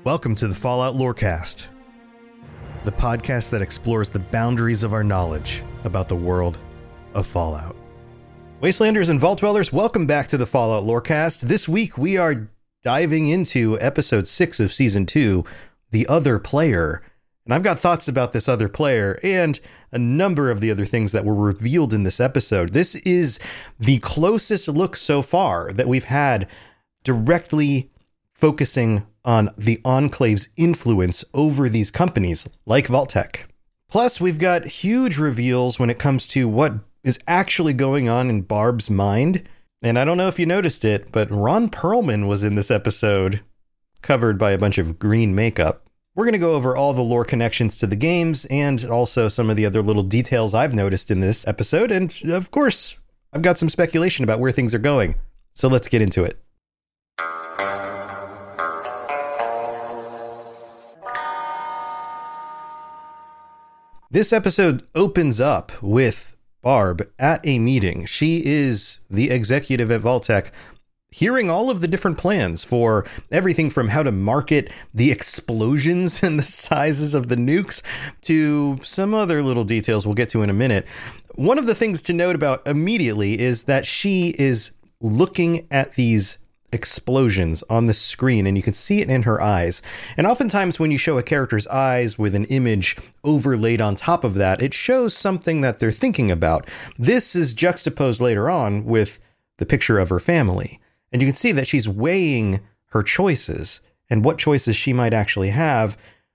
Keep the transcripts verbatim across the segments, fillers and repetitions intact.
Welcome to the Fallout Lorecast, the podcast that explores the boundaries of our knowledge about the world of Fallout. Wastelanders and Vault Dwellers, welcome back to the Fallout Lorecast. This week we are diving into episode six of season two, The Other Player. And I've got thoughts about this other player and a number of the other things that were revealed in this episode. This is the closest look so far that we've had directly focusing on the Enclave's influence over these companies like Vault-Tec. Plus, we've got huge reveals when it comes to what is actually going on in Barb's mind. And I don't know if you noticed it, but Ron Perlman was in this episode, covered by a bunch of green makeup. We're going to go over all the lore connections to the games and also some of the other little details I've noticed in this episode. And of course, I've got some speculation about where things are going. So let's get into it. This episode opens up with Barb at a meeting. She is the executive at Vault-Tec, hearing all of the different plans for everything from how to market the explosions and the sizes of the nukes to some other little details we'll get to in a minute. One of the things to note about immediately is that she is looking at these explosions on the screen, and you can see it in her eyes. And oftentimes when you show a character's eyes with an image overlaid on top of that, it shows something that they're thinking about. This is juxtaposed later on with the picture of her family. And you can see that she's weighing her choices and what choices she might actually have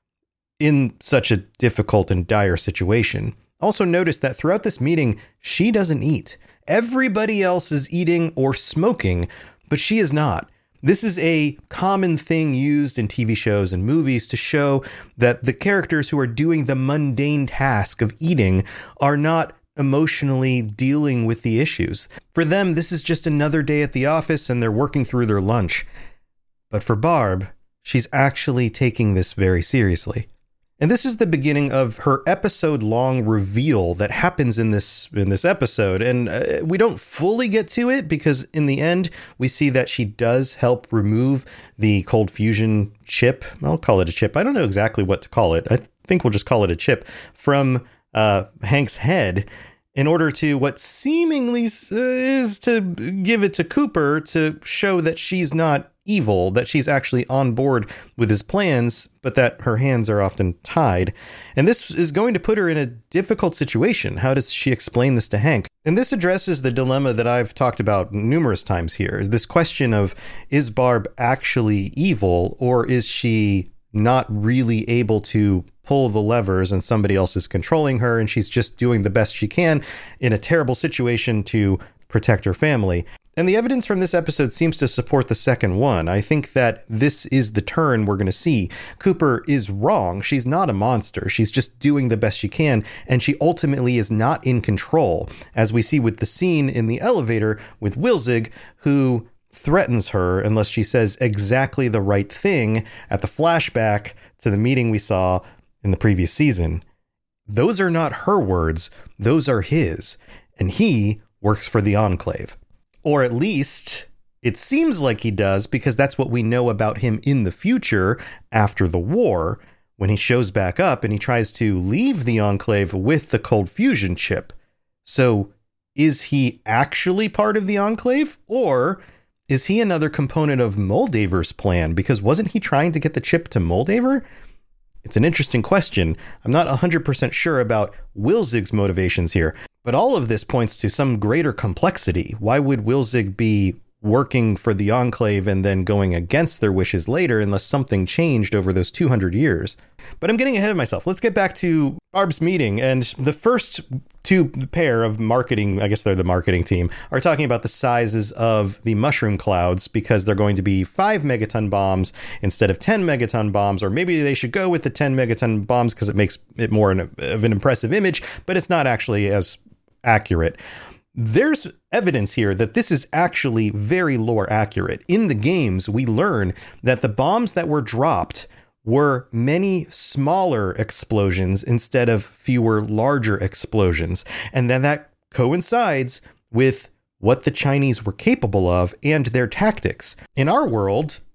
in such a difficult and dire situation. Also notice that throughout this meeting, she doesn't eat. Everybody else is eating or smoking, but she is not. This is a common thing used in T V shows and movies to show that the characters who are doing the mundane task of eating are not emotionally dealing with the issues. For them, this is just another day at the office and they're working through their lunch. But for Barb, she's actually taking this very seriously. And this is the beginning of her episode-long reveal that happens in this in this episode. And uh, we don't fully get to it because in the end, we see that she does help remove the cold fusion chip. I'll call it a chip. I don't know exactly what to call it. I think we'll just call it a chip from uh, Hank's head in order to what seemingly is to give it to Cooper to show that she's not evil, that she's actually on board with his plans, but that her hands are often tied. And this is going to put her in a difficult situation. How does she explain this to Hank? And this addresses the dilemma that I've talked about numerous times here. This question of, is Barb actually evil, or is she not really able to pull the levers and somebody else is controlling her and she's just doing the best she can in a terrible situation to protect her family? And the evidence from this episode seems to support the second one. I think that this is the turn we're going to see. Cooper is wrong. She's not a monster. She's just doing the best she can, and she ultimately is not in control, as we see with the scene in the elevator with Wilzig, who threatens her unless she says exactly the right thing at the flashback to the meeting we saw in the previous season. Those are not her words. Those are his. And he works for the Enclave. Or at least it seems like he does, because that's what we know about him in the future after the war, when he shows back up and he tries to leave the Enclave with the cold fusion chip. So is he actually part of the Enclave, or is he another component of Moldaver's plan? Because wasn't he trying to get the chip to Moldaver? It's an interesting question. I'm not one hundred percent sure about Wilzig's motivations here, but all of this points to some greater complexity. Why would Wilzig be working for the Enclave and then going against their wishes later unless something changed over those two hundred years? But I'm getting ahead of myself. Let's get back to Barb's meeting. And the first two pair of marketing, I guess they're the marketing team, are talking about the sizes of the mushroom clouds, because they're going to be five megaton bombs instead of ten megaton bombs, or maybe they should go with the ten megaton bombs because it makes it more of an impressive image, but it's not actually as accurate. There's evidence here that this is actually very lore accurate. In the games, we learn that the bombs that were dropped were many smaller explosions instead of fewer larger explosions. And then that coincides with what the Chinese were capable of and their tactics. In our world,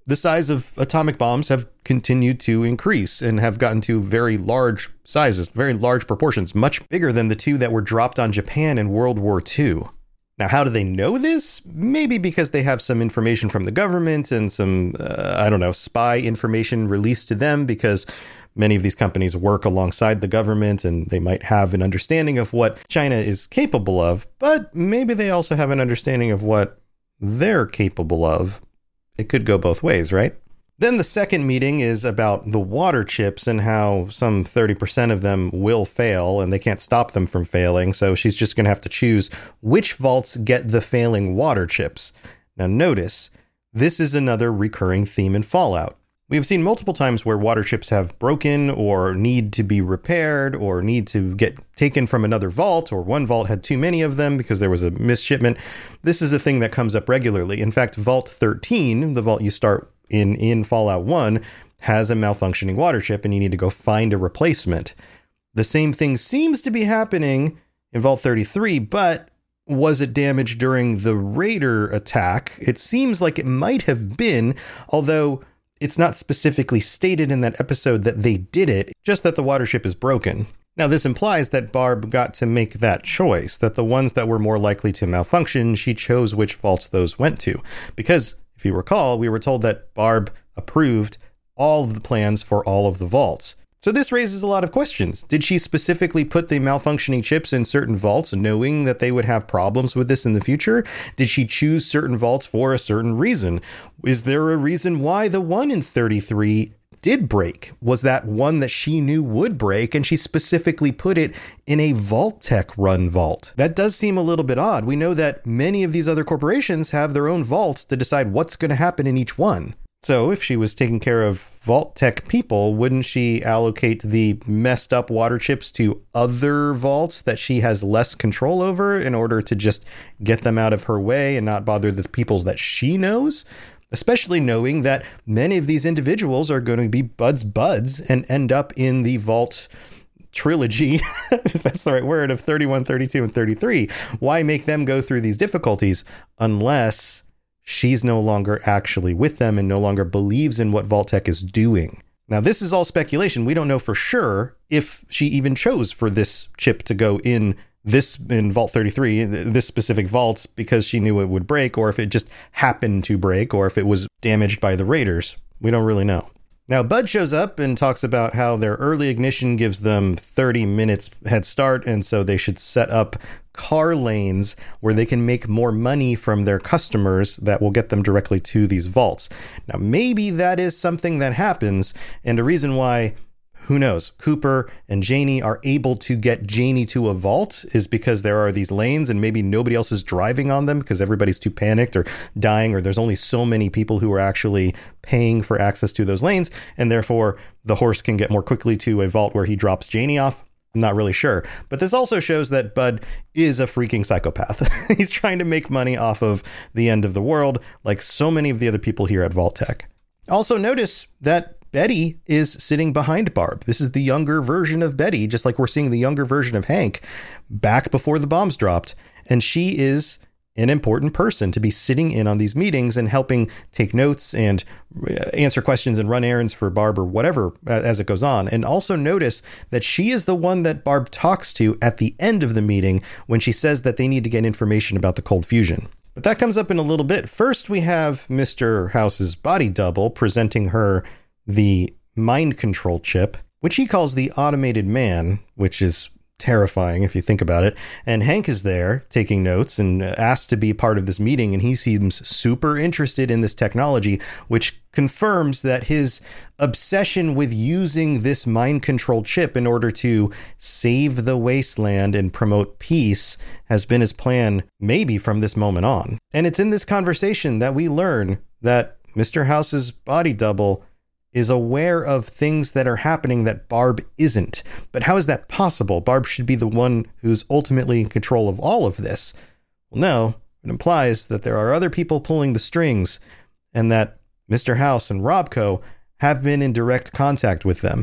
the size of atomic bombs have continued to increase and have gotten to very large sizes, very large proportions, much bigger than the two that were dropped on Japan in World War Two. Now, how do they know this? Maybe because they have some information from the government and some, uh, I don't know, spy information released to them, because many of these companies work alongside the government and they might have an understanding of what China is capable of, but maybe they also have an understanding of what they're capable of. It could go both ways, right? Then the second meeting is about the water chips and how some thirty percent of them will fail and they can't stop them from failing. So she's just going to have to choose which vaults get the failing water chips. Now notice, this is another recurring theme in Fallout. We have seen multiple times where water chips have broken or need to be repaired or need to get taken from another vault, or one vault had too many of them because there was a misshipment. This is a thing that comes up regularly. In fact, Vault thirteen, the vault you start in in Fallout one, has a malfunctioning water chip and you need to go find a replacement. The same thing seems to be happening in Vault thirty-three, but was it damaged during the Raider attack? It seems like it might have been, although it's not specifically stated in that episode that they did it, just that the water chip is broken. Now, this implies that Barb got to make that choice, that the ones that were more likely to malfunction, she chose which vaults those went to. Because, if you recall, we were told that Barb approved all of the plans for all of the vaults. So this raises a lot of questions. Did she specifically put the malfunctioning chips in certain vaults knowing that they would have problems with this in the future? Did she choose certain vaults for a certain reason? Is there a reason why the one in thirty-three did break? Was that one that she knew would break and she specifically put it in a Vault-Tec run vault? That does seem a little bit odd. We know that many of these other corporations have their own vaults to decide what's going to happen in each one. So if she was taking care of Vault-Tec people, wouldn't she allocate the messed up water chips to other vaults that she has less control over in order to just get them out of her way and not bother the people that she knows? Especially knowing that many of these individuals are going to be buds buds and end up in the vault trilogy, if that's the right word, of thirty-one, thirty-two, and thirty-three. Why make them go through these difficulties unless she's no longer actually with them and no longer believes in what Vault-Tec is doing? Now, this is all speculation. We don't know for sure if she even chose for this chip to go in this in Vault thirty-three, this specific vault, because she knew it would break, or if it just happened to break, or if it was damaged by the Raiders. We don't really know. Now, Bud shows up and talks about how their early ignition gives them thirty minutes head start, and so they should set up car lanes where they can make more money from their customers that will get them directly to these vaults. Now, maybe that is something that happens, and a reason why, who knows, Cooper and Janie are able to get Janie to a vault is because there are these lanes and maybe nobody else is driving on them because everybody's too panicked or dying, or there's only so many people who are actually paying for access to those lanes, and therefore the horse can get more quickly to a vault where he drops Janie off. I'm not really sure. But this also shows that Bud is a freaking psychopath. He's trying to make money off of the end of the world, like so many of the other people here at Vault-Tec. Also notice that Betty is sitting behind Barb. This is the younger version of Betty, just like we're seeing the younger version of Hank back before the bombs dropped. And she is an important person to be sitting in on these meetings and helping take notes and answer questions and run errands for Barb or whatever as it goes on. And also notice that she is the one that Barb talks to at the end of the meeting when she says that they need to get information about the cold fusion. But that comes up in a little bit. First, we have Mister House's body double presenting her the mind control chip, which he calls the automated man, which is terrifying if you think about it. And Hank is there taking notes and asked to be part of this meeting, and he seems super interested in this technology, which confirms that his obsession with using this mind control chip in order to save the wasteland and promote peace has been his plan maybe from this moment on. And it's in this conversation that we learn that Mister House's body double is aware of things that are happening that Barb isn't. But how is that possible? Barb should be the one who's ultimately in control of all of this. Well, no, it implies that there are other people pulling the strings and that Mister House and Robco have been in direct contact with them.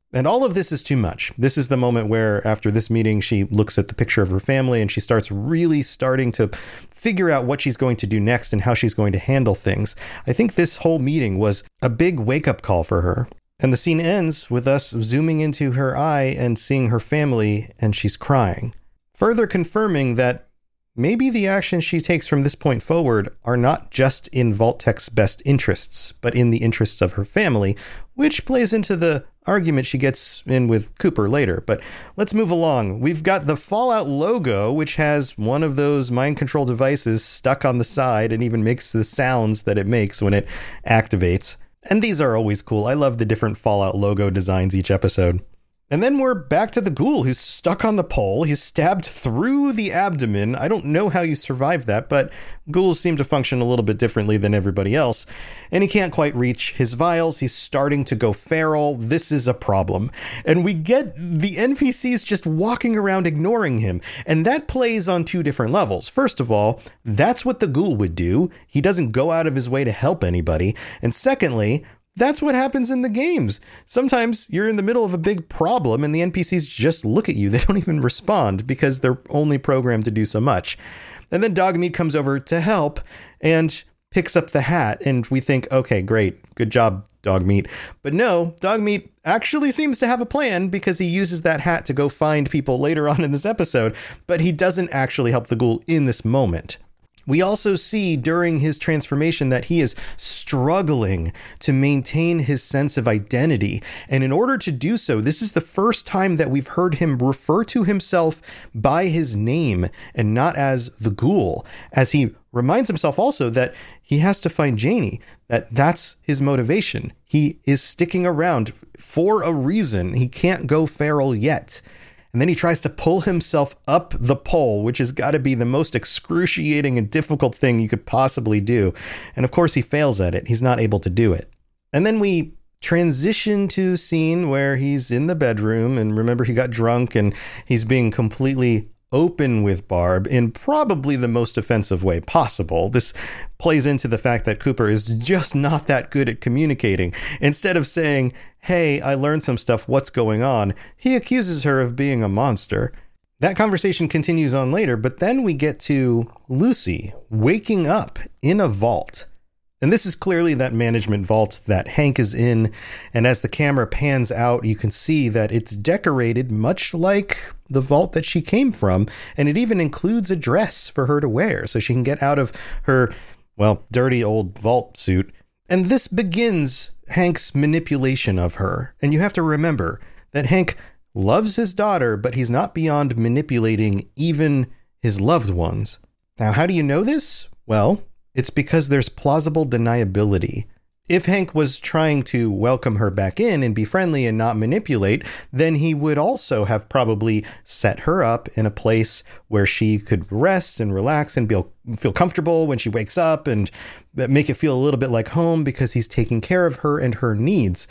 And all of this is too much. This is the moment where, after this meeting, she looks at the picture of her family and she starts really starting to figure out what she's going to do next and how she's going to handle things. I think this whole meeting was a big wake-up call for her. And the scene ends with us zooming into her eye and seeing her family, and she's crying, further confirming that maybe the actions she takes from this point forward are not just in Vault-Tech's best interests, but in the interests of her family, which plays into the argument she gets in with Cooper later. But let's move along. We've got the Fallout logo, which has one of those mind control devices stuck on the side and even makes the sounds that it makes when it activates. And these are always cool. I love the different Fallout logo designs each episode. And then we're back to the ghoul who's stuck on the pole. He's stabbed through the abdomen. I don't know how you survive that, but ghouls seem to function a little bit differently than everybody else. And he can't quite reach his vials. He's starting to go feral. This is a problem. And we get the N P Cs just walking around ignoring him. And that plays on two different levels. First of all, that's what the ghoul would do. He doesn't go out of his way to help anybody. And secondly, that's what happens in the games. Sometimes you're in the middle of a big problem and the N P Cs just look at you. They don't even respond because they're only programmed to do so much. And then Dogmeat comes over to help and picks up the hat. And we think, okay, great. Good job, Dogmeat. But no, Dogmeat actually seems to have a plan because he uses that hat to go find people later on in this episode. But he doesn't actually help the ghoul in this moment. We also see during his transformation that he is struggling to maintain his sense of identity. And in order to do so, this is the first time that we've heard him refer to himself by his name and not as the ghoul, as he reminds himself also that he has to find Janie, that that's his motivation. He is sticking around for a reason. He can't go feral yet. And then he tries to pull himself up the pole, which has got to be the most excruciating and difficult thing you could possibly do. And of course, he fails at it. He's not able to do it. And then we transition to a scene where he's in the bedroom. And remember, he got drunk and he's being completely open with Barb in probably the most offensive way possible. This plays into the fact that Cooper is just not that good at communicating. Instead of saying, hey, I learned some stuff, what's going on? He accuses her of being a monster. That conversation continues on later, but then we get to Lucy waking up in a vault. And this is clearly that management vault that Hank is in. And as the camera pans out, you can see that it's decorated much like the vault that she came from. And it even includes a dress for her to wear so she can get out of her, well, dirty old vault suit. And this begins Hank's manipulation of her. And you have to remember that Hank loves his daughter, but he's not beyond manipulating even his loved ones. Now, how do you know this? Well, it's because there's plausible deniability. If Hank was trying to welcome her back in and be friendly and not manipulate, then he would also have probably set her up in a place where she could rest and relax and feel, feel comfortable when she wakes up and make it feel a little bit like home because he's taking care of her and her needs.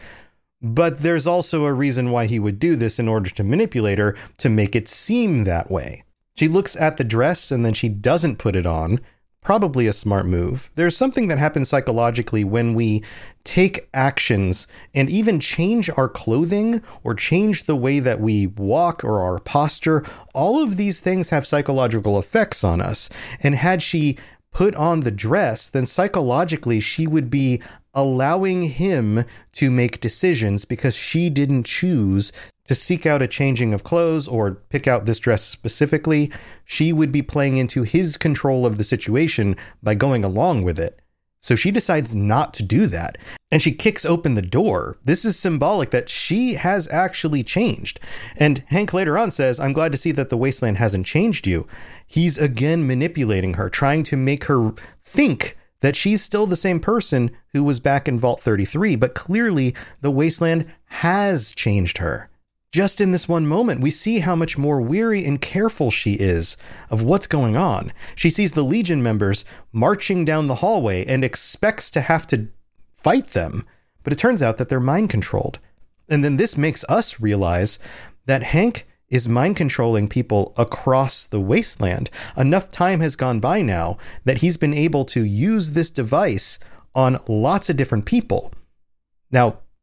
But there's also a reason why he would do this in order to manipulate her, to make it seem that way. She looks at the dress and then she doesn't put it on. Probably a smart move. There's something that happens psychologically when we take actions and even change our clothing or change the way that we walk or our posture. All of these things have psychological effects on us. And had she put on the dress, then psychologically she would be allowing him to make decisions because she didn't choose to seek out a changing of clothes or pick out this dress specifically. She would be playing into his control of the situation by going along with it. So she decides not to do that. And she kicks open the door. This is symbolic that she has actually changed. And Hank later on says, I'm glad to see that the wasteland hasn't changed you. He's again manipulating her, trying to make her think that she's still the same person who was back in Vault thirty-three. But clearly the wasteland has changed her. Just in this one moment, we see how much more weary and careful she is of what's going on. She sees the Legion members marching down the hallway and expects to have to fight them. But it turns out that they're mind controlled. And then this makes us realize that Hank is mind controlling people across the wasteland. Enough time has gone by now that he's been able to use this device on lots of different people. Now,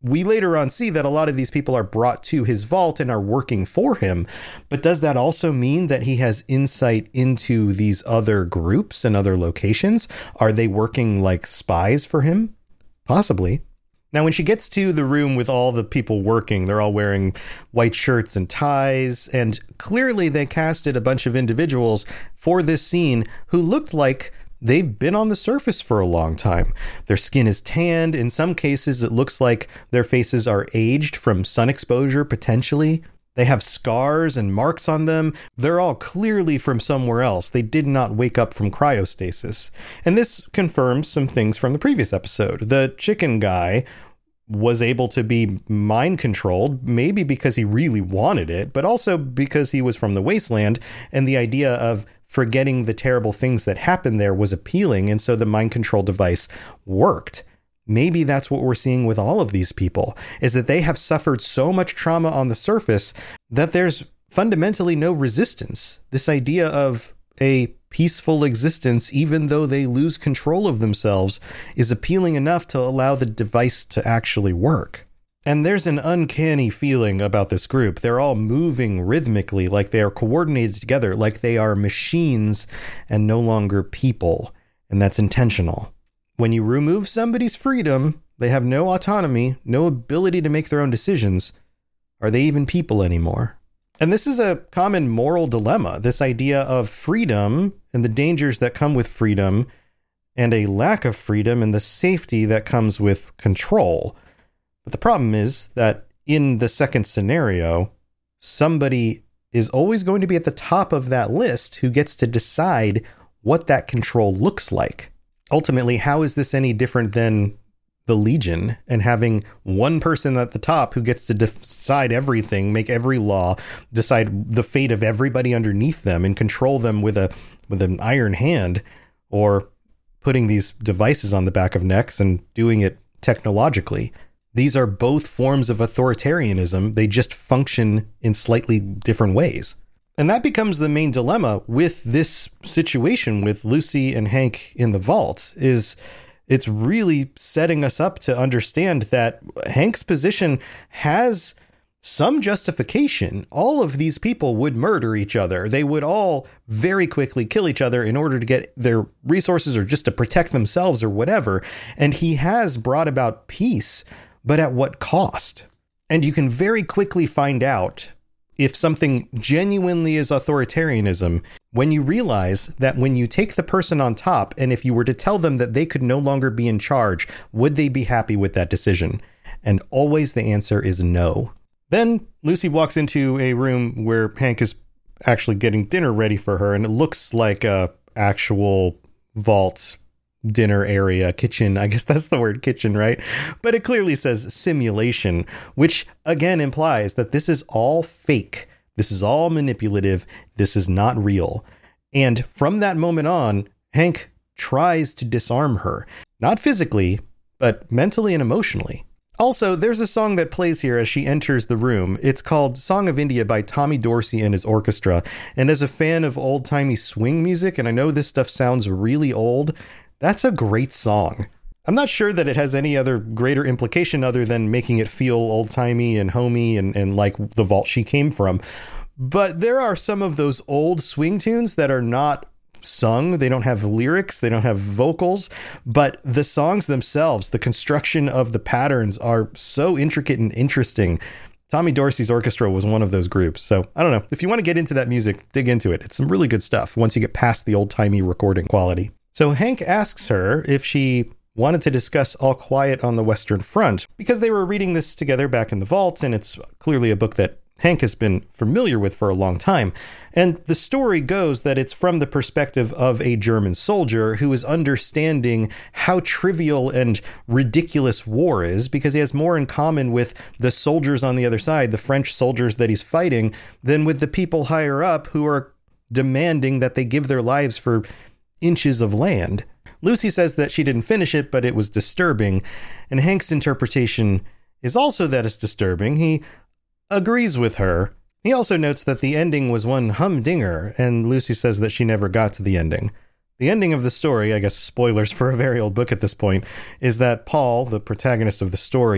we later on see that a lot of these people are brought to his vault and are working for him. But does that also mean that he has insight into these other groups and other locations? Are they working like spies for him? Possibly. Now, when she gets to the room with all the people working, they're all wearing white shirts and ties, and clearly they casted a bunch of individuals for this scene who looked like they've been on the surface for a long time. Their skin is tanned. In some cases, it looks like their faces are aged from sun exposure, potentially. They have scars and marks on them. They're all clearly from somewhere else. They did not wake up from cryostasis. And this confirms some things from the previous episode. The chicken guy was able to be mind controlled, maybe because he really wanted it, but also because he was from the wasteland, and the idea of forgetting the terrible things that happened there was appealing, and so the mind control device worked. Maybe that's what we're seeing with all of these people, is that they have suffered so much trauma on the surface that there's fundamentally no resistance. This idea of a peaceful existence, even though they lose control of themselves, is appealing enough to allow the device to actually work. And there's an uncanny feeling about this group. They're all moving rhythmically, like they are coordinated together, like they are machines and no longer people. And that's intentional. When you remove somebody's freedom, they have no autonomy, no ability to make their own decisions. Are they even people anymore? And this is a common moral dilemma, this idea of freedom and the dangers that come with freedom, and a lack of freedom and the safety that comes with control. But the problem is that in the second scenario, somebody is always going to be at the top of that list who gets to decide what that control looks like. Ultimately, how is this any different than the Legion and having one person at the top who gets to decide everything, make every law, decide the fate of everybody underneath them, and control them with a with an iron hand, or putting these devices on the back of necks and doing it technologically? These are both forms of authoritarianism. They just function in slightly different ways. And that becomes the main dilemma with this situation with Lucy and Hank in the vault, is it's really setting us up to understand that Hank's position has some justification. All of these people would murder each other. They would all very quickly kill each other in order to get their resources or just to protect themselves or whatever. And he has brought about peace, but at what cost? And you can very quickly find out if something genuinely is authoritarianism when you realize that when you take the person on top, and if you were to tell them that they could no longer be in charge, would they be happy with that decision? And always the answer is no. Then Lucy walks into a room where Hank is actually getting dinner ready for her, and it looks like a actual vault dinner area, kitchen. I guess that's the word, kitchen, right? But it clearly says simulation, which again implies that this is all fake. This is all manipulative. This is not real. And from that moment on, Hank tries to disarm her, not physically, but mentally and emotionally. Also, there's a song that plays here as she enters the room. It's called Song of India by Tommy Dorsey and his orchestra. And as a fan of old-timey swing music, and I know this stuff sounds really old, that's a great song. I'm not sure that it has any other greater implication other than making it feel old-timey and homey and, and like the vault she came from. But there are some of those old swing tunes that are not sung. They don't have lyrics. They don't have vocals. But the songs themselves, the construction of the patterns are so intricate and interesting. Tommy Dorsey's orchestra was one of those groups. So I don't know. If you want to get into that music, dig into it. It's some really good stuff once you get past the old-timey recording quality. So Hank asks her if she wanted to discuss All Quiet on the Western Front, because they were reading this together back in the vault, and it's clearly a book that Hank has been familiar with for a long time. And the story goes that it's from the perspective of a German soldier who is understanding how trivial and ridiculous war is, because he has more in common with the soldiers on the other side, the French soldiers that he's fighting, than with the people higher up who are demanding that they give their lives for inches of land. Lucy says that she didn't finish it, but it was disturbing. And Hank's interpretation is also that it's disturbing. He agrees with her. He also notes that the ending was one humdinger, and Lucy says that she never got to the ending. The ending of the story, I guess spoilers for a very old book at this point, is that Paul, the protagonist of the story,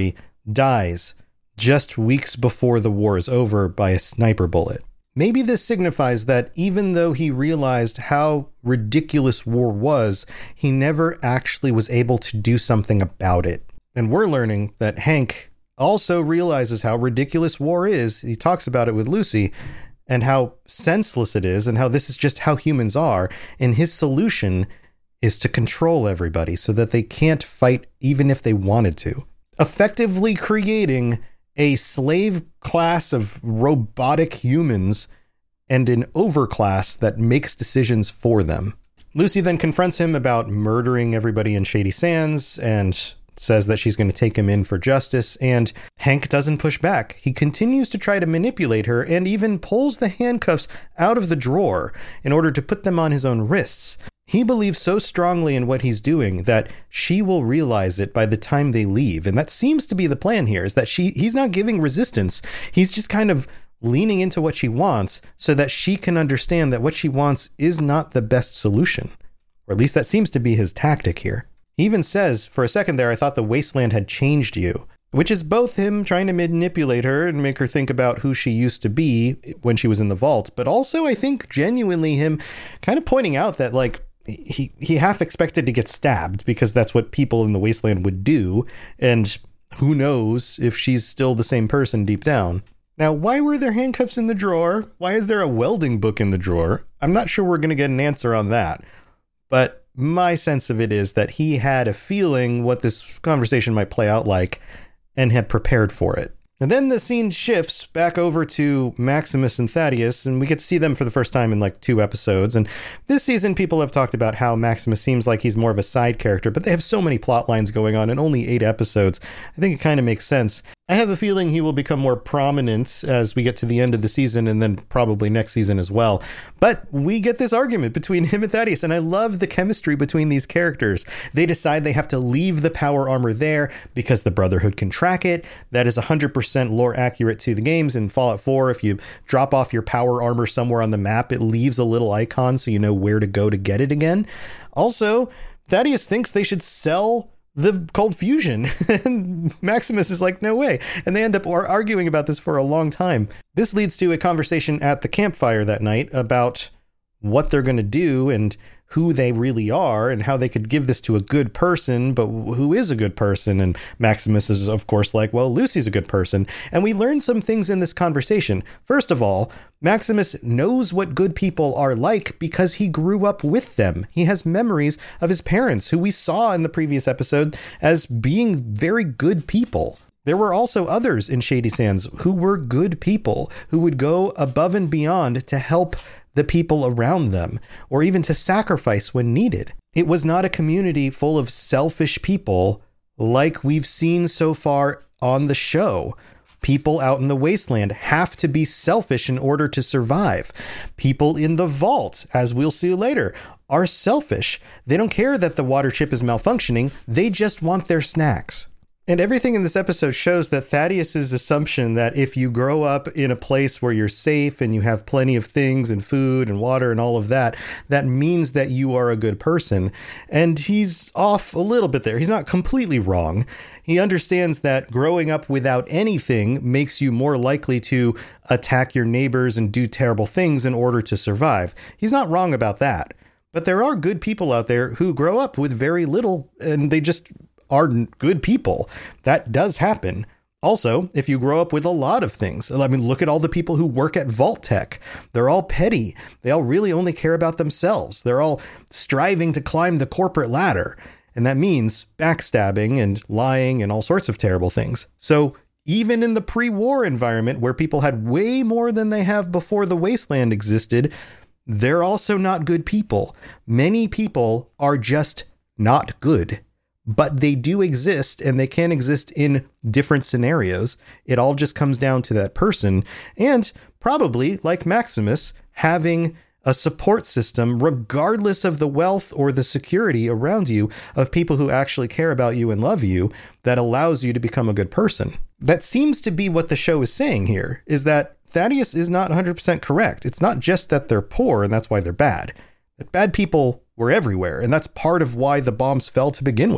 dies just weeks before the war is over by a sniper bullet. Maybe this signifies that even though he realized how ridiculous war was, he never actually was able to do something about it. And we're learning that Hank also realizes how ridiculous war is. He talks about it with Lucy and how senseless it is and how this is just how humans are. And his solution is to control everybody so that they can't fight even if they wanted to, effectively creating a slave class of robotic humans and an overclass that makes decisions for them. Lucy then confronts him about murdering everybody in Shady Sands and says that she's going to take him in for justice, and Hank doesn't push back. He continues to try to manipulate her and even pulls the handcuffs out of the drawer in order to put them on his own wrists. He believes so strongly in what he's doing that she will realize it by the time they leave. And that seems to be the plan here, is that she he's not giving resistance. He's just kind of leaning into what she wants so that she can understand that what she wants is not the best solution. Or at least that seems to be his tactic here. He even says, for a second there, I thought the wasteland had changed you, which is both him trying to manipulate her and make her think about who she used to be when she was in the vault, but also I think genuinely him kind of pointing out that, like, he he half expected to get stabbed because that's what people in the wasteland would do, and who knows if she's still the same person deep down. Now, why were there handcuffs in the drawer? Why is there a welding book in the drawer? I'm not sure we're going to get an answer on that, but my sense of it is that he had a feeling what this conversation might play out like and had prepared for it. And then the scene shifts back over to Maximus and Thaddeus, and we get to see them for the first time in like two episodes. And this season, people have talked about how Maximus seems like he's more of a side character, but they have so many plot lines going on in only eight episodes. I think it kind of makes sense. I have a feeling he will become more prominent as we get to the end of the season and then probably next season as well. But we get this argument between him and Thaddeus, and I love the chemistry between these characters. They decide they have to leave the power armor there because the Brotherhood can track it. That is one hundred percent lore accurate to the games. In Fallout four, if you drop off your power armor somewhere on the map, it leaves a little icon so you know where to go to get it again. Also, Thaddeus thinks they should sell the cold fusion. And Maximus is like, no way. And they end up arguing about this for a long time. This leads to a conversation at the campfire that night about what they're going to do and who they really are and how they could give this to a good person, but who is a good person? And Maximus is, of course, like, well, Lucy's a good person. And we learn some things in this conversation. First of all, Maximus knows what good people are like because he grew up with them. He has memories of his parents, who we saw in the previous episode as being very good people. There were also others in Shady Sands who were good people, who would go above and beyond to help the people around them, or even to sacrifice when needed. It was not a community full of selfish people like we've seen so far on the show. People out in the wasteland have to be selfish in order to survive. People in the vault, as we'll see later, are selfish. They don't care that the water chip is malfunctioning. They just want their snacks. And everything in this episode shows that Thaddeus's assumption that if you grow up in a place where you're safe and you have plenty of things and food and water and all of that, that means that you are a good person. And he's off a little bit there. He's not completely wrong. He understands that growing up without anything makes you more likely to attack your neighbors and do terrible things in order to survive. He's not wrong about that. But there are good people out there who grow up with very little and they just are good people. That does happen. Also, if you grow up with a lot of things, I mean, look at all the people who work at Vault-Tec. They're all petty. They all really only care about themselves. They're all striving to climb the corporate ladder. And that means backstabbing and lying and all sorts of terrible things. So even in the pre-war environment where people had way more than they have before the wasteland existed, they're also not good people. Many people are just not good. But they do exist, and they can exist in different scenarios. It all just comes down to that person, and probably, like Maximus, having a support system, regardless of the wealth or the security around you, of people who actually care about you and love you, that allows you to become a good person. That seems to be what the show is saying here, is that Thaddeus is not one hundred percent correct. It's not just that they're poor, and that's why they're bad. That bad people were everywhere, and that's part of why the bombs fell to begin with.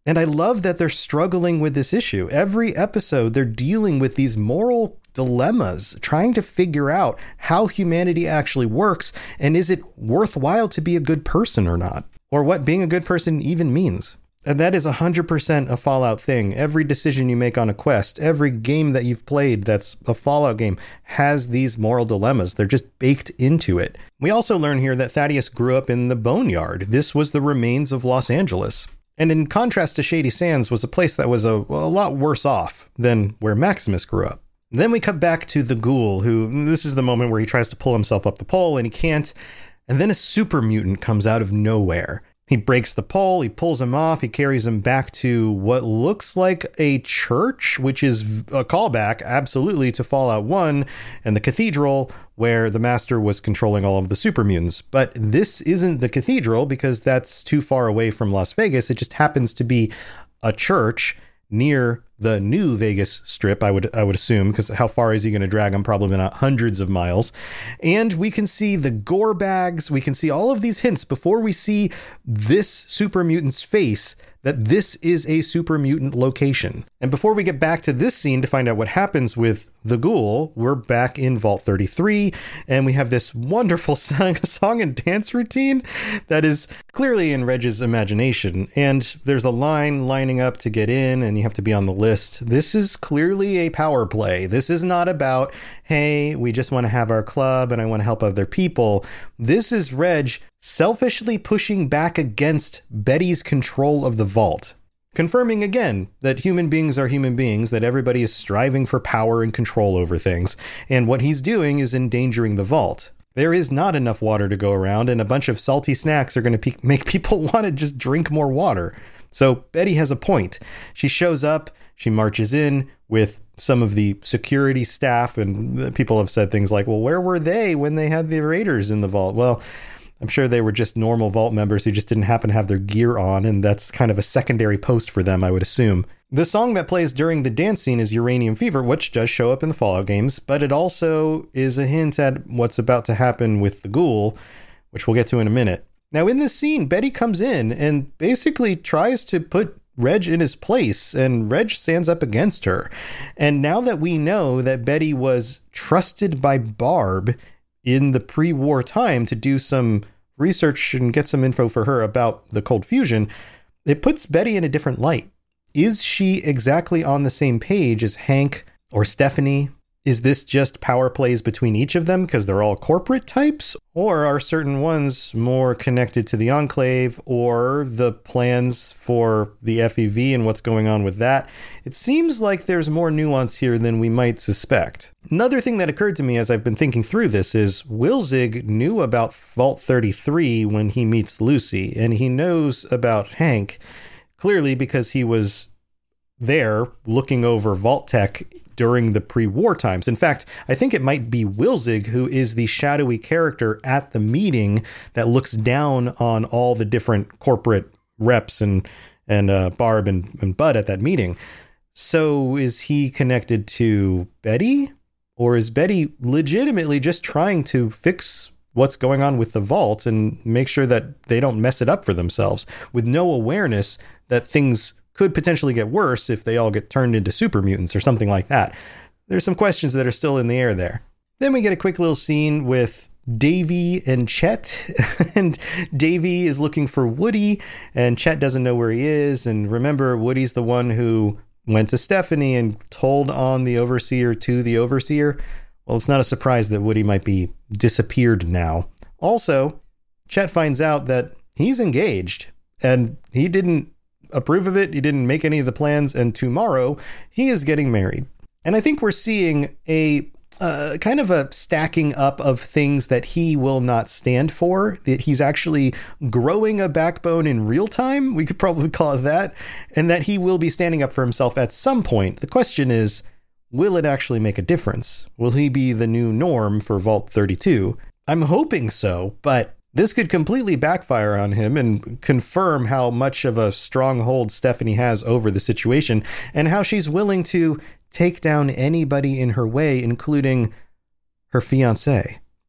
And I love that they're struggling with this issue. Every episode, they're dealing with these moral dilemmas, trying to figure out how humanity actually works, and is it worthwhile to be a good person or not, or what being a good person even means. And that is one hundred percent a Fallout thing. Every decision you make on a quest, every game that you've played that's a Fallout game has these moral dilemmas. They're just baked into it. We also learn here that Thaddeus grew up in the Boneyard. This was the remains of Los Angeles. And in contrast to Shady Sands was a place that was a, a lot worse off than where Maximus grew up. Then we cut back to the Ghoul, who, this is the moment where he tries to pull himself up the pole and he can't. And then a super mutant comes out of nowhere. He breaks the pole, he pulls him off, he carries him back to what looks like a church, which is a callback, absolutely, to Fallout one and the cathedral where the Master was controlling all of the super mutants. But this isn't the cathedral because that's too far away from Las Vegas. It just happens to be a church near the new Vegas Strip, I would I would assume, because how far is he going to drag him? Probably not hundreds of miles. And we can see the gore bags. We can see all of these hints before we see this super mutant's face that this is a super mutant location. And before we get back to this scene to find out what happens with the Ghoul, we're back in Vault thirty-three, and we have this wonderful song, song and dance routine that is clearly in Reg's imagination. And there's a line lining up to get in, and you have to be on the list. This is clearly a power play. This is not about, hey, we just want to have our club and I want to help other people. This is Reg selfishly pushing back against Betty's control of the vault, confirming again that human beings are human beings, that everybody is striving for power and control over things, and what he's doing is endangering the vault. There is not enough water to go around, and a bunch of salty snacks are going to pe- make people want to just drink more water. So Betty has a point. She shows up, she marches in with some of the security staff, and people have said things like, well, where were they when they had the raiders in the vault? Well, I'm sure they were just normal vault members who just didn't happen to have their gear on, and that's kind of a secondary post for them, I would assume. The song that plays during the dance scene is Uranium Fever, which does show up in the Fallout games, but it also is a hint at what's about to happen with the Ghoul, which we'll get to in a minute. Now, in this scene, Betty comes in and basically tries to put Reg in his place, and Reg stands up against her. And now that we know that Betty was trusted by Barb in the pre-war time to do some research and get some info for her about the cold fusion, it puts Betty in a different light. Is she exactly on the same page as Hank or Stephanie? Is this just power plays between each of them because they're all corporate types? Or are certain ones more connected to the Enclave or the plans for the F E V and what's going on with that? It seems like there's more nuance here than we might suspect. Another thing that occurred to me as I've been thinking through this is Wilzig knew about Vault thirty-three when he meets Lucy, and he knows about Hank clearly because he was there looking over Vault Tech during the pre-war times. In fact, I think it might be Wilzig who is the shadowy character at the meeting that looks down on all the different corporate reps and and uh, Barb and, and Bud at that meeting. So is he connected to Betty? Or is Betty legitimately just trying to fix what's going on with the vault and make sure that they don't mess it up for themselves, with no awareness that things could potentially get worse if they all get turned into super mutants or something like that? There's some questions that are still in the air there. Then we get a quick little scene with Davy and Chet, and Davy is looking for Woody, and Chet doesn't know where he is. And remember, Woody's the one who went to Stephanie and told on the Overseer to the Overseer. Well, it's not a surprise that Woody might be disappeared now. Also, Chet finds out that he's engaged, and he didn't approve of it. He didn't make any of the plans, and tomorrow he is getting married. And I think we're seeing a uh, kind of a stacking up of things that he will not stand for, that he's actually growing a backbone in real time. We could probably call it that. And that he will be standing up for himself at some point. The question is, will it actually make a difference? Will he be the new norm for Vault thirty-two? I'm hoping so, but this could completely backfire on him and confirm how much of a stronghold Stephanie has over the situation and how she's willing to take down anybody in her way, including her fiancé.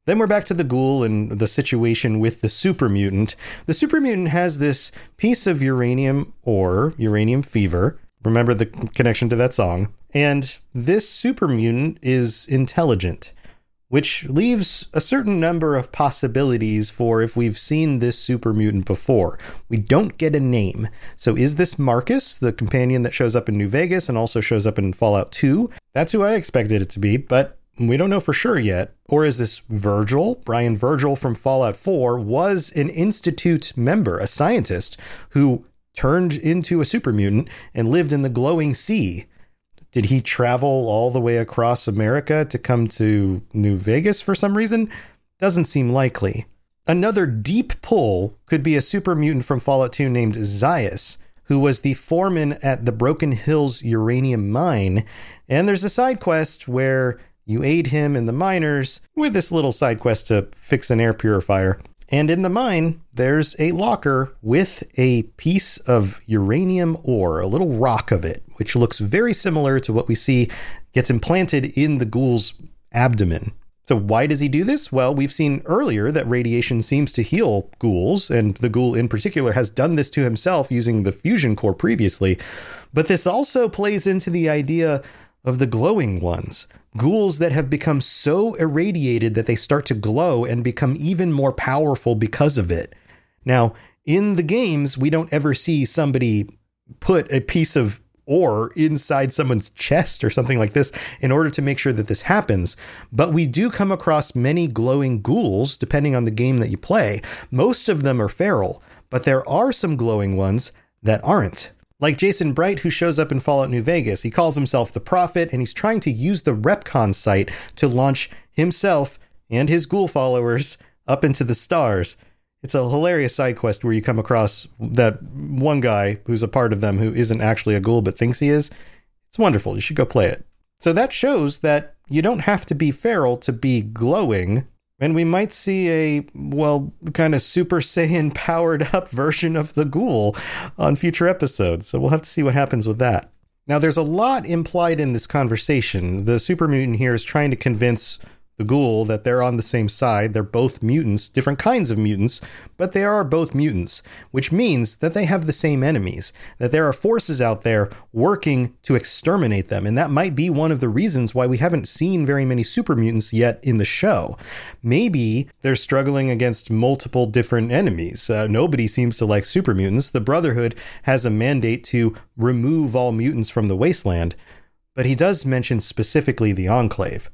Then we're back to the ghoul and the situation with the super mutant. The super mutant has this piece of uranium ore, uranium fever. Remember the connection to that song. And this super mutant is intelligent, which leaves a certain number of possibilities for if we've seen this super mutant before. We don't get a name. So is this Marcus, the companion that shows up in New Vegas and also shows up in Fallout two? That's who I expected it to be, but we don't know for sure yet. Or is this Virgil? Brian Virgil from Fallout four was an Institute member, a scientist who turned into a super mutant and lived in the glowing sea. Did he travel all the way across America to come to New Vegas for some reason? Doesn't seem likely. Another deep pull could be a super mutant from Fallout two named Zaius, who was the foreman at the Broken Hills uranium mine. And there's a side quest where you aid him and the miners with this little side quest to fix an air purifier. And in the mine, there's a locker with a piece of uranium ore, a little rock of it, which looks very similar to what we see gets implanted in the ghoul's abdomen. So why does he do this? Well, we've seen earlier that radiation seems to heal ghouls, and the ghoul in particular has done this to himself using the fusion core previously. But this also plays into the idea of the glowing ones. Ghouls that have become so irradiated that they start to glow and become even more powerful because of it. Now, in the games, we don't ever see somebody put a piece of ore inside someone's chest or something like this in order to make sure that this happens. But we do come across many glowing ghouls, depending on the game that you play. Most of them are feral, but there are some glowing ones that aren't. Like Jason Bright, who shows up in Fallout New Vegas. He calls himself the Prophet, and he's trying to use the REPCONN site to launch himself and his ghoul followers up into the stars. It's a hilarious side quest where you come across that one guy who's a part of them who isn't actually a ghoul but thinks he is. It's wonderful. You should go play it. So that shows that you don't have to be feral to be glowing. And we might see a, well, kind of Super Saiyan powered up version of the ghoul on future episodes. So we'll have to see what happens with that. Now, there's a lot implied in this conversation. The super mutant here is trying to convince the ghoul that they're on the same side. They're both mutants, different kinds of mutants, but they are both mutants, which means that they have the same enemies, that there are forces out there working to exterminate them. And that might be one of the reasons why we haven't seen very many super mutants yet in the show. Maybe they're struggling against multiple different enemies. Uh, nobody seems to like super mutants. The Brotherhood has a mandate to remove all mutants from the wasteland, but he does mention specifically the Enclave.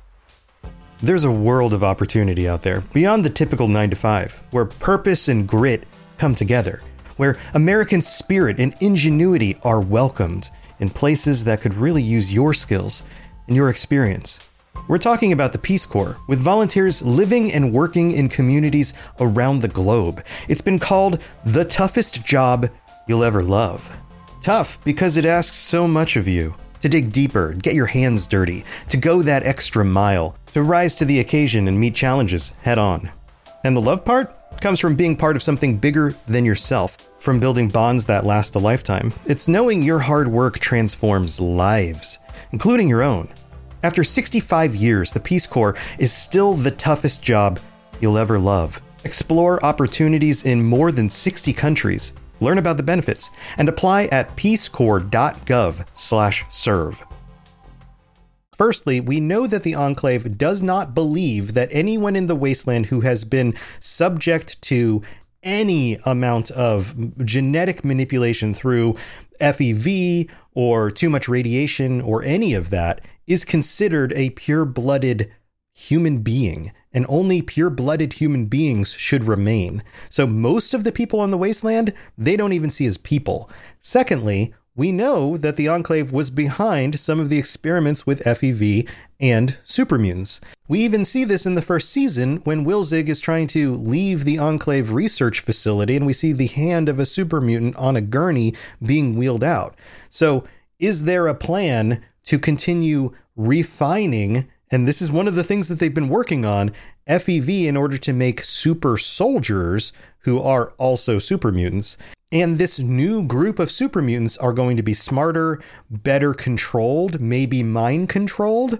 There's a world of opportunity out there, beyond the typical nine to five, where purpose and grit come together, where American spirit and ingenuity are welcomed in places that could really use your skills and your experience. We're talking about the Peace Corps, with volunteers living and working in communities around the globe. It's been called the toughest job you'll ever love. Tough because it asks so much of you. To dig deeper, get your hands dirty, to go that extra mile, to rise to the occasion and meet challenges head on. And the love part comes from being part of something bigger than yourself, from building bonds that last a lifetime. It's knowing your hard work transforms lives, including your own. After sixty-five years, the Peace Corps is still the toughest job you'll ever love. Explore opportunities in more than sixty countries. Learn about the benefits and apply at peacecorps.gov slash serve. Firstly, we know that the Enclave does not believe that anyone in the wasteland who has been subject to any amount of genetic manipulation through F E V or too much radiation or any of that is considered a pure-blooded human being. And only pure-blooded human beings should remain. So most of the people on the wasteland, they don't even see as people. Secondly, we know that the Enclave was behind some of the experiments with F E V and super mutants. We even see this in the first season when Wilzig is trying to leave the Enclave research facility, and we see the hand of a super mutant on a gurney being wheeled out. So is there a plan to continue refining, and this is one of the things that they've been working on, F E V in order to make super soldiers who are also super mutants? And this new group of super mutants are going to be smarter, better controlled, maybe mind controlled.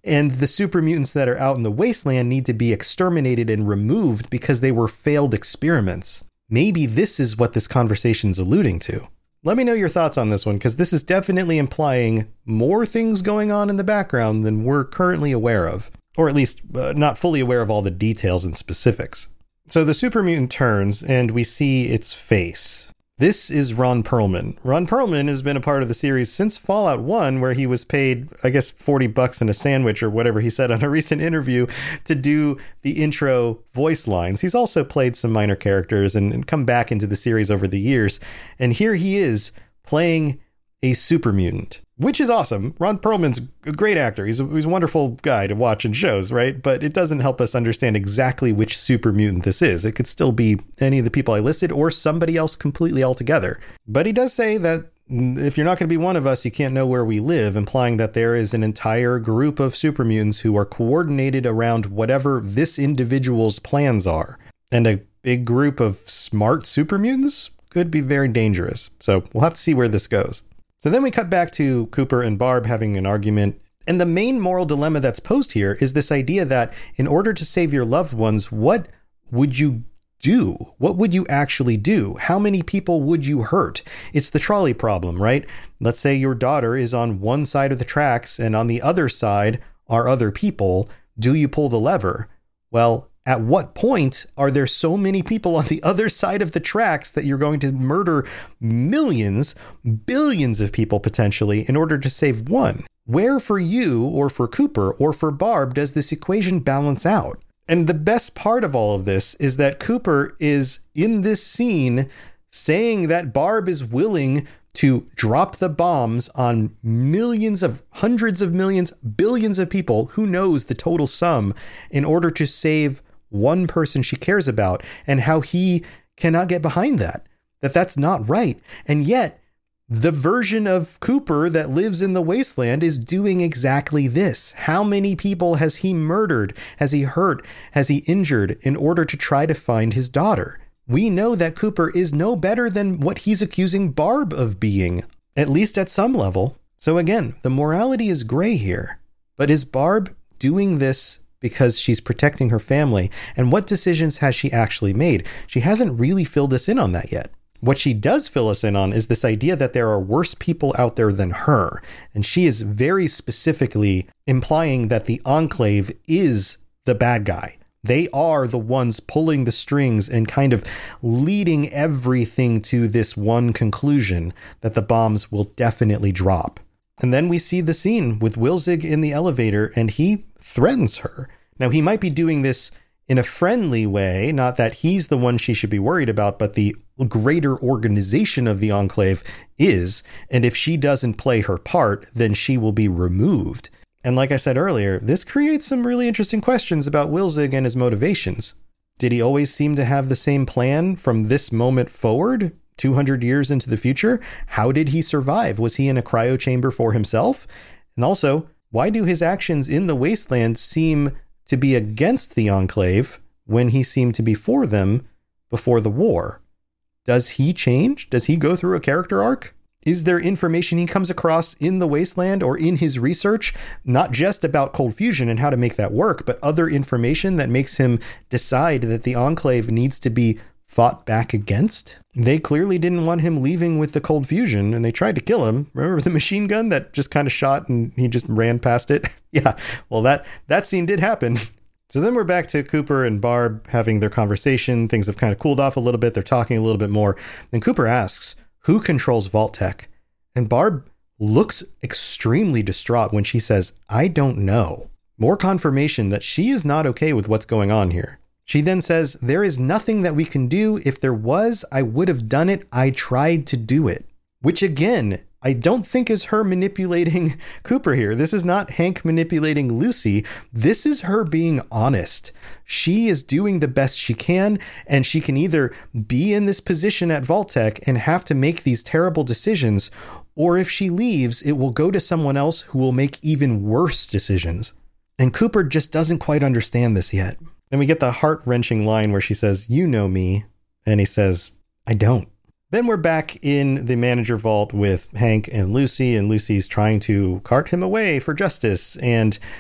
And the super mutants that are out in the wasteland need to be exterminated and removed because they were failed experiments. Maybe this is what this conversation's alluding to. Let me know your thoughts on this one, because this is definitely implying more things going on in the background than we're currently aware of, or at least uh, not fully aware of all the details and specifics. So the super mutant turns and we see its face. This is Ron Perlman. Ron Perlman has been a part of the series since Fallout one, where he was paid, I guess, forty bucks in a sandwich or whatever he said on a recent interview to do the intro voice lines. He's also played some minor characters and, and come back into the series over the years. And here he is playing a super mutant, which is awesome. Ron Perlman's a great actor. He's a, he's a wonderful guy to watch in shows, right? But it doesn't help us understand exactly which super mutant this is. It could still be any of the people I listed or somebody else completely altogether. But he does say that if you're not going to be one of us, you can't know where we live, implying that there is an entire group of super mutants who are coordinated around whatever this individual's plans are. And a big group of smart super mutants could be very dangerous. So we'll have to see where this goes. So then we cut back to Cooper and Barb having an argument. And the main moral dilemma that's posed here is this idea that in order to save your loved ones, what would you do? What would you actually do? How many people would you hurt? It's the trolley problem, right? Let's say your daughter is on one side of the tracks and on the other side are other people. Do you pull the lever? Well, at what point are there so many people on the other side of the tracks that you're going to murder millions, billions of people potentially in order to save one? Where for you or for Cooper or for Barb does this equation balance out? And the best part of all of this is that Cooper is in this scene saying that Barb is willing to drop the bombs on millions of hundreds of millions, billions of people, who knows the total sum, in order to save one person she cares about, and how he cannot get behind that, that that's not right. And yet the version of Cooper that lives in the wasteland is doing exactly this. How many people has he murdered? Has he hurt? Has he injured in order to try to find his daughter? We know that Cooper is no better than what he's accusing Barb of being, at least at some level. So again, the morality is gray here, but is Barb doing this because she's protecting her family? And what decisions has she actually made? She hasn't really filled us in on that yet. What she does fill us in on is this idea that there are worse people out there than her. And she is very specifically implying that the Enclave is the bad guy. They are the ones pulling the strings and kind of leading everything to this one conclusion, that the bombs will definitely drop. And then we see the scene with Wilzig in the elevator, and he threatens her. Now, he might be doing this in a friendly way, not that he's the one she should be worried about, but the greater organization of the Enclave is. And if she doesn't play her part, then she will be removed. And like I said earlier, this creates some really interesting questions about Wilzig and his motivations. Did he always seem to have the same plan from this moment forward, two hundred years into the future? How did he survive? Was he in a cryo chamber for himself? And also, why do his actions in the wasteland seem to be against the Enclave when he seemed to be for them before the war? Does he change? Does he go through a character arc? Is there information he comes across in the wasteland or in his research, not just about cold fusion and how to make that work, but other information that makes him decide that the Enclave needs to be fought back against? They clearly didn't want him leaving with the cold fusion, and they tried to kill him. Remember the machine gun that just kind of shot and he just ran past it? Yeah, well, that, that scene did happen. So then we're back to Cooper and Barb having their conversation. Things have kind of cooled off a little bit. They're talking a little bit more. Then Cooper asks, who controls Vault-Tec? And Barb looks extremely distraught when she says, I don't know. More confirmation that she is not okay with what's going on here. She then says, there is nothing that we can do. If there was, I would have done it. I tried to do it. Which again, I don't think is her manipulating Cooper here. This is not Hank manipulating Lucy. This is her being honest. She is doing the best she can, and she can either be in this position at Vault-Tec and have to make these terrible decisions, or if she leaves, it will go to someone else who will make even worse decisions. And Cooper just doesn't quite understand this yet. Then we get the heart-wrenching line where she says, you know me. And he says, I don't. Then we're back in the manager vault with Hank and Lucy, and Lucy's trying to cart him away for justice. And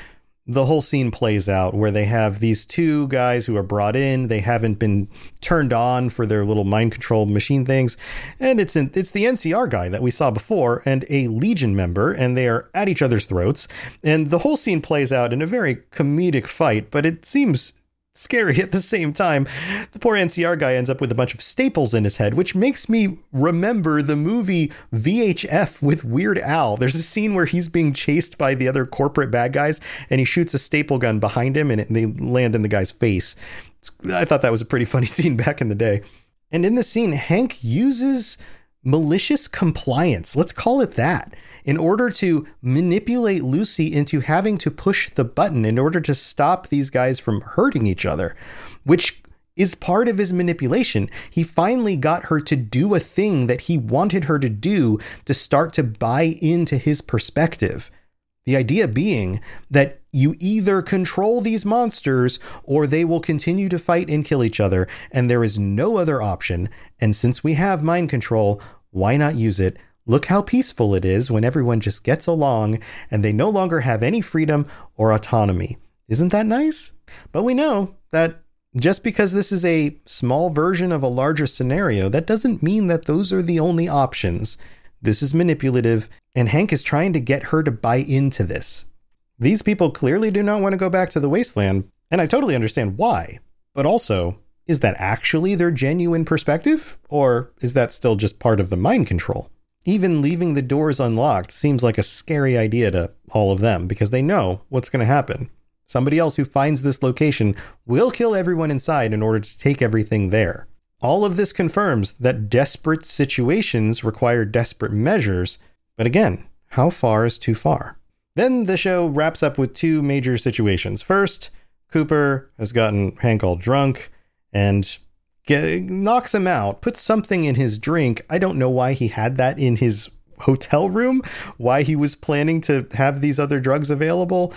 the whole scene plays out where they have these two guys who are brought in. They haven't been turned on for their little mind control machine things. And it's in, it's the N C R guy that we saw before and a Legion member, and they are at each other's throats. And the whole scene plays out in a very comedic fight, but it seems scary at the same time. The poor N C R guy ends up with a bunch of staples in his head, which makes me remember the movie V H F with Weird Al. There's a scene where he's being chased by the other corporate bad guys, and he shoots a staple gun behind him, and it, they land in the guy's face. It's, I thought that was a pretty funny scene back in the day. And in the scene, Hank uses malicious compliance, let's call it that, in order to manipulate Lucy into having to push the button in order to stop these guys from hurting each other, which is part of his manipulation. He finally got her to do a thing that he wanted her to do to start to buy into his perspective. The idea being that you either control these monsters or they will continue to fight and kill each other, and there is no other option. And since we have mind control, why not use it? Look how peaceful it is when everyone just gets along and they no longer have any freedom or autonomy. Isn't that nice? But we know that just because this is a small version of a larger scenario, that doesn't mean that those are the only options. This is manipulative, and Hank is trying to get her to buy into this. These people clearly do not want to go back to the wasteland, and I totally understand why. But also, is that actually their genuine perspective? Or is that still just part of the mind control? Even leaving the doors unlocked seems like a scary idea to all of them because they know what's going to happen. Somebody else who finds this location will kill everyone inside in order to take everything there. All of this confirms that desperate situations require desperate measures. But again, how far is too far? Then the show wraps up with two major situations. First, Cooper has gotten Hank all drunk and Get, knocks him out, puts something in his drink. I don't know why he had that in his hotel room, why he was planning to have these other drugs available,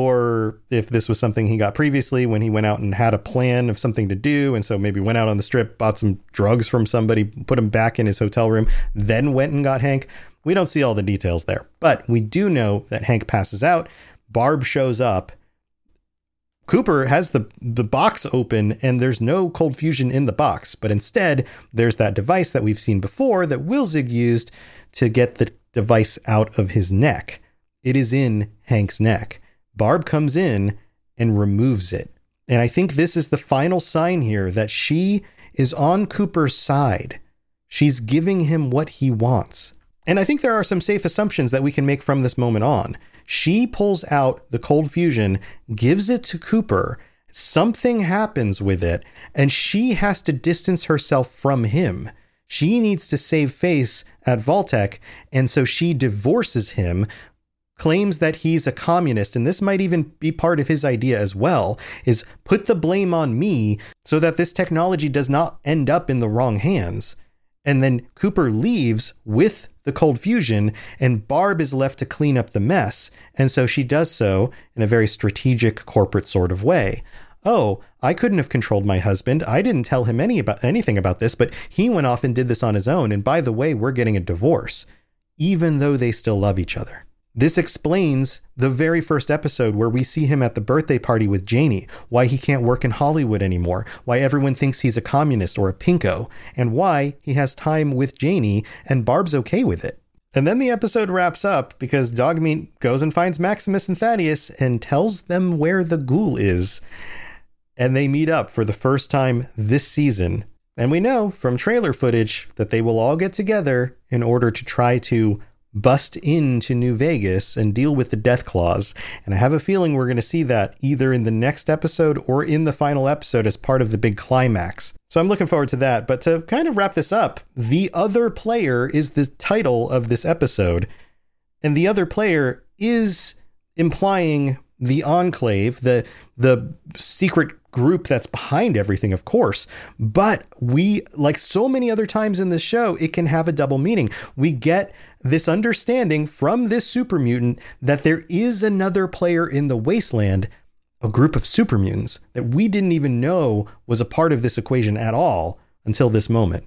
or if this was something he got previously when he went out and had a plan of something to do. And so maybe went out on the strip, bought some drugs from somebody, put them back in his hotel room, then went and got Hank. We don't see all the details there, but we do know that Hank passes out. Barb shows up. Cooper has the, the box open and there's no cold fusion in the box, but instead there's that device that we've seen before that Wilzig used to get the device out of his neck. It is in Hank's neck. Barb comes in and removes it. And I think this is the final sign here that she is on Cooper's side. She's giving him what he wants. And I think there are some safe assumptions that we can make from this moment on. She pulls out the cold fusion, gives it to Cooper. Something happens with it, and she has to distance herself from him. She needs to save face at Vault-Tec, and so she divorces him, claims that he's a communist, and this might even be part of his idea as well, is put the blame on me so that this technology does not end up in the wrong hands. And then Cooper leaves with the cold fusion, and Barb is left to clean up the mess. And so she does so in a very strategic corporate sort of way. Oh, I couldn't have controlled my husband. I didn't tell him any about anything about this, but he went off and did this on his own. And by the way, we're getting a divorce, even though they still love each other. This explains the very first episode where we see him at the birthday party with Janie, why he can't work in Hollywood anymore, why everyone thinks he's a communist or a pinko, and why he has time with Janie and Barb's okay with it. And then the episode wraps up because Dogmeat goes and finds Maximus and Thaddeus and tells them where the ghoul is. And they meet up for the first time this season. And we know from trailer footage that they will all get together in order to try to bust into New Vegas and deal with the Death Claws. And I have a feeling we're going to see that either in the next episode or in the final episode as part of the big climax. So I'm looking forward to that. But to kind of wrap this up, The Other Player is the title of this episode. And the other player is implying the Enclave, the the secret group that's behind everything, of course. But we, like so many other times in this show, it can have a double meaning. We get this understanding from this super mutant that there is another player in the wasteland, a group of super mutants that we didn't even know was a part of this equation at all until this moment.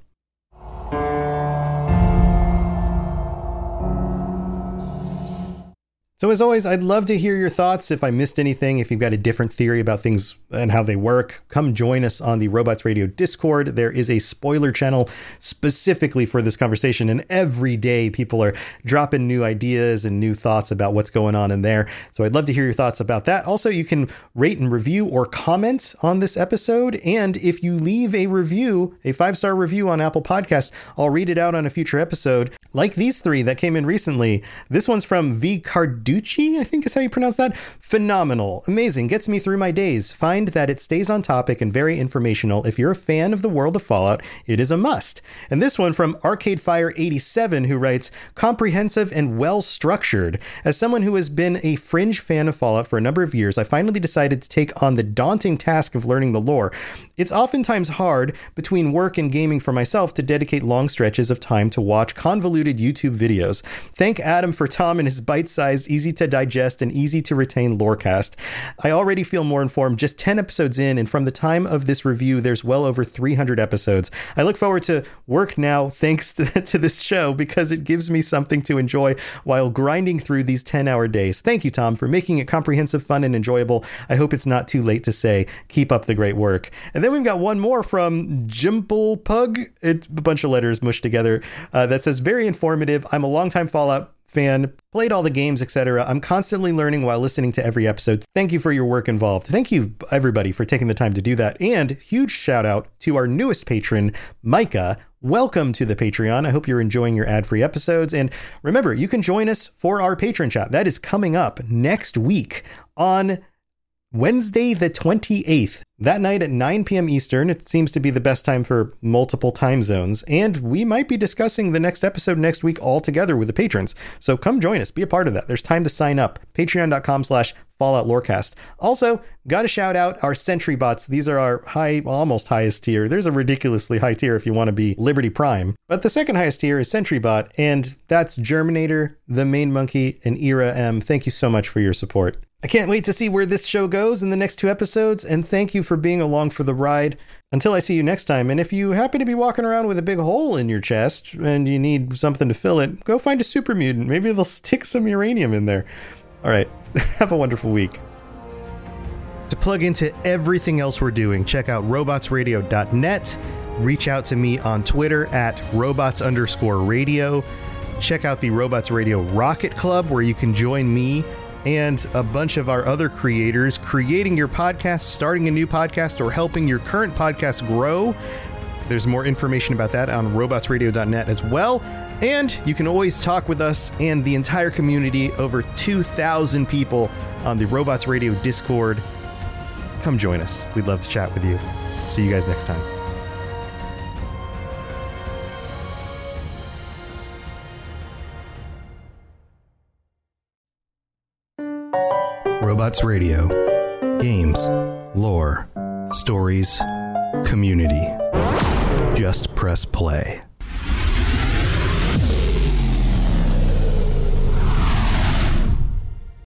So as always, I'd love to hear your thoughts. If I missed anything, if you've got a different theory about things and how they work, come join us on the Robots Radio Discord. There is a spoiler channel specifically for this conversation, and every day people are dropping new ideas and new thoughts about what's going on in there. So I'd love to hear your thoughts about that. Also, you can rate and review or comment on this episode. And if you leave a review, a five-star review on Apple Podcasts, I'll read it out on a future episode. Like these three that came in recently. This one's from V. Carducci, I think is how you pronounce that. Phenomenal. Amazing. Gets me through my days. Find that it stays on topic and very informational. If you're a fan of the world of Fallout, it is a must. And this one from Arcade Fire eighty-seven, who writes, comprehensive and well structured. As someone who has been a fringe fan of Fallout for a number of years, I finally decided to take on the daunting task of learning the lore. It's oftentimes hard between work and gaming for myself to dedicate long stretches of time to watch convoluted YouTube videos. Thank Adam for Tom and his bite-sized, easy to digest and easy to retain lorecast. I already feel more informed just ten episodes in, and from the time of this review, there's well over three hundred episodes. I look forward to work now thanks to, to this show because it gives me something to enjoy while grinding through these ten-hour days. Thank you, Tom, for making it comprehensive, fun, and enjoyable. I hope it's not too late to say, keep up the great work. And then we've got one more from Jimple Pug. It's a bunch of letters mushed together uh, that says, very informative. I'm a longtime Fallout fan, played all the games, et cetera. I'm constantly learning while listening to every episode. Thank you for your work involved. Thank you, everybody, for taking the time to do that. And huge shout out to our newest patron, Micah. Welcome to the Patreon. I hope you're enjoying your ad-free episodes. And remember, you can join us for our patron chat. That is coming up next week on Wednesday, the twenty-eighth. That night at nine p.m. Eastern. It seems to be the best time for multiple time zones. And we might be discussing the next episode next week all together with the patrons. So come join us. Be a part of that. There's time to sign up. Patreon.com slash Fallout Lorecast. Also, got to shout out our Sentry bots. These are our high, almost highest tier. There's a ridiculously high tier if you want to be Liberty Prime. But the second highest tier is Sentry Bot. And that's Germinator, The Main Monkey, and Era M. Thank you so much for your support. I can't wait to see where this show goes in the next two episodes, and thank you for being along for the ride. Until I see you next time, and if you happen to be walking around with a big hole in your chest and you need something to fill it, go find a super mutant. Maybe they'll stick some uranium in there. All right, have a wonderful week. To plug into everything else we're doing, check out robots radio dot net. Reach out to me on Twitter at robots underscore radio. Check out the Robots Radio Rocket Club, where you can join me and a bunch of our other creators creating your podcast, starting a new podcast, or helping your current podcast grow. There's more information about that on robots radio dot net as well. And you can always talk with us and the entire community, over two thousand people on the Robots Radio Discord. Come join us. We'd love to chat with you. See you guys next time. Robots Radio. Games, lore, stories, community. Just press play.